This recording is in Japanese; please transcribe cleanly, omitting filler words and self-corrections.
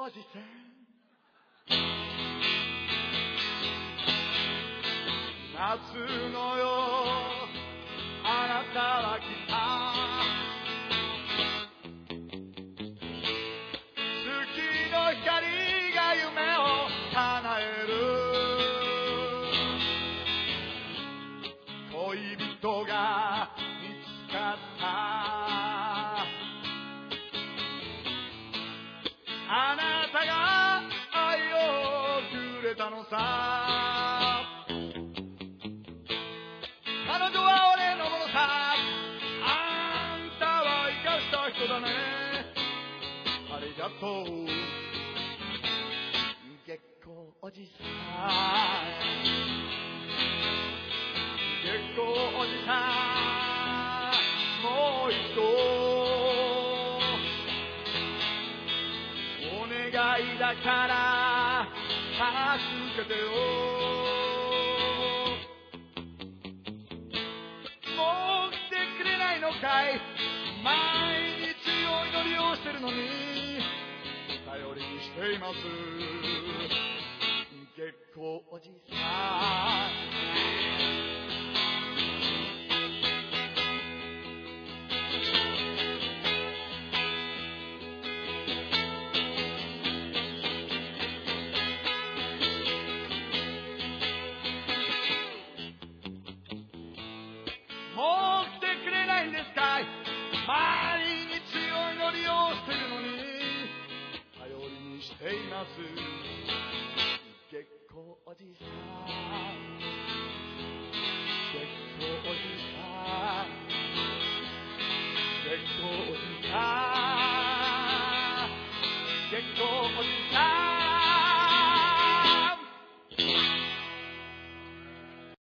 おじさん夏の夜あなたは来た月の光が夢を叶える恋人が見つかったあなたが愛をくれたのさ彼女は俺のものさあんたは生かした人だねありがとう月光おじさん月光おじさんもう一度お願いだから助けてよもう来てくれないのかい毎日お祈りをしてるのに頼りにしています月光おじさんもう来てくれないんですかい毎日お祈りをしてるのに頼りにしています